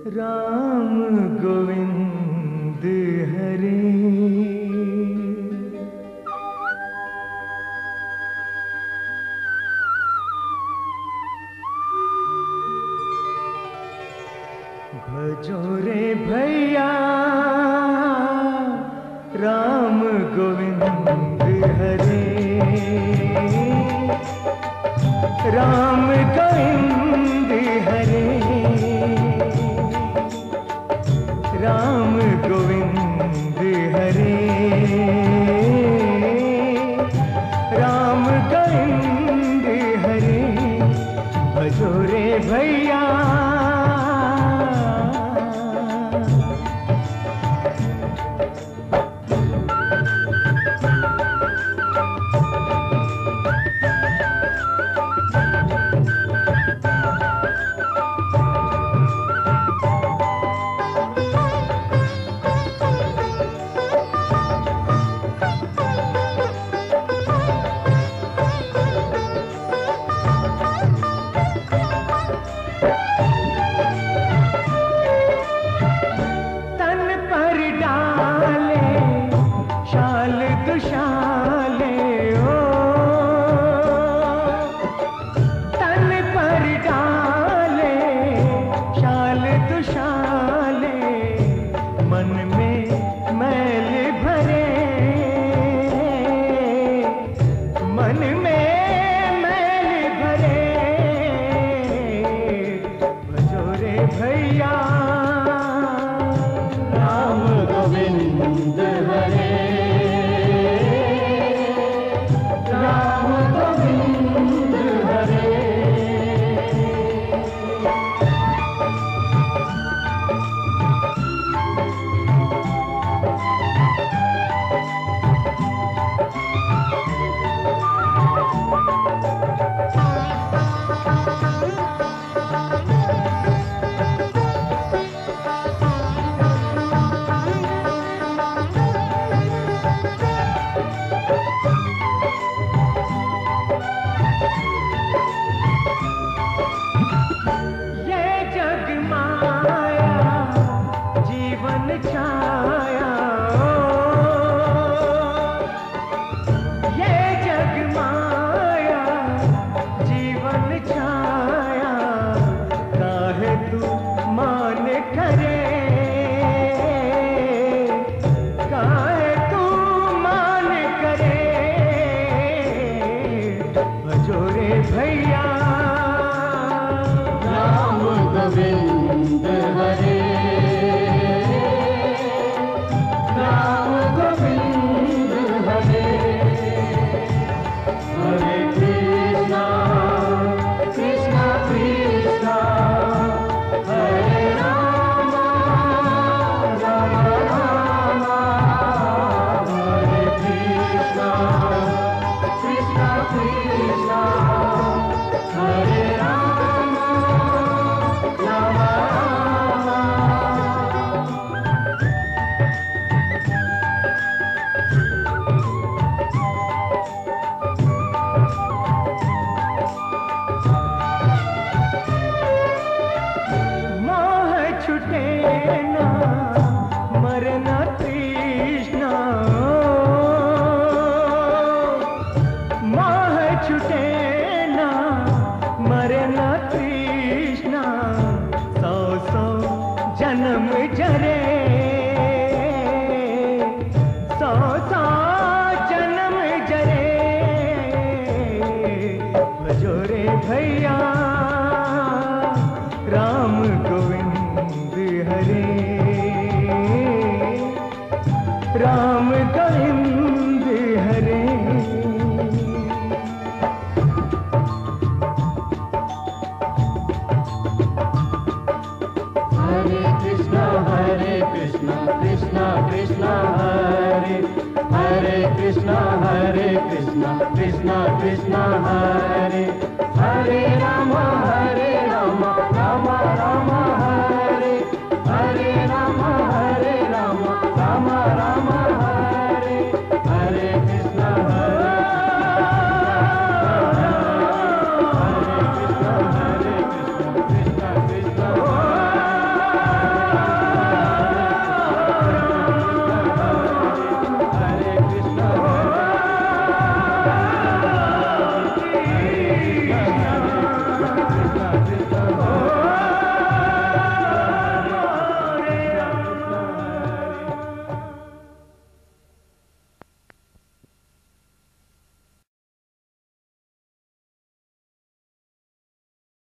राम गोविंद हरे। भजो रे भैया राम गोविंद हरे। राम गोविंद हरे। राम गोविंद हरे। राम गोविंद हरे। भजो रे भैया दुशाले ओ तन पर डाले शाल दुशाले। मन में मैल भरे मन में मैल भरे। भजो रे भैया राम गोविंद हरे। छाया ये जग माया जीवन छाया। काहे तू मान करे काहे तू मान करे। भजो रे भैया राम गोविंद हरे। छुटे ना मरना तृष्णा मोह छुटे ना मरना तृष्णा। सौ सौ जन्म जरे सौ सौ जन्म जरे। भजो रे भैया राम गोविंद हरे। राम गोविंद हरे। हरे कृष्णा कृष्णा कृष्णा हरे हरे कृष्णा कृष्णा कृष्णा हरे हरे राम हरे